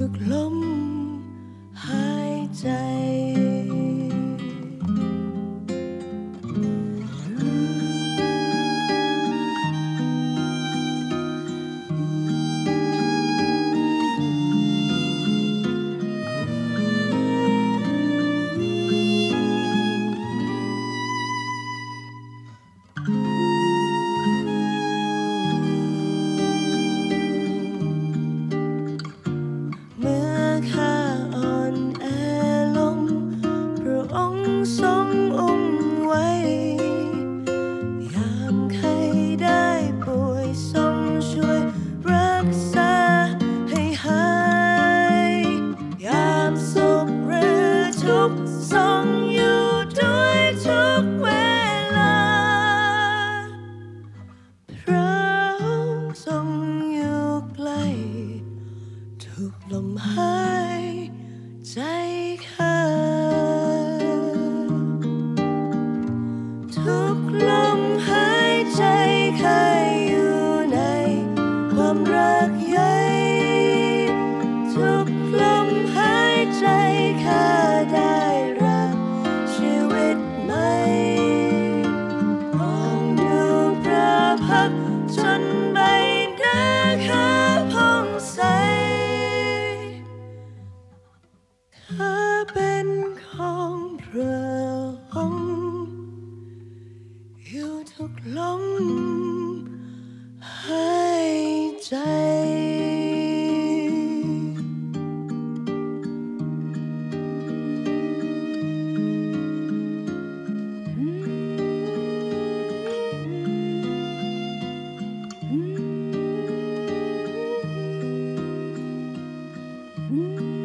ทุกลมหายใจทรงอุ้มไว้ยามใครได้ป่วยทรงช่วยรักษาให้หายยามสุขหรือทุกข์ทรงอยู่ด้วยทุกเวลาพระองค์ทรงอยู่ใกล้ทุกลมหายใจข้าทุกลมหายใจเคยอยู่ในความรักใหญ่ทุกลมหายใจข้าได้รับชีวิตใหม่มองดูพระพักตร์จนใบหน้าข้าผ่องใสข้าเป็นของพระองค์อยู่ทุกลมหายใจMm-hmm.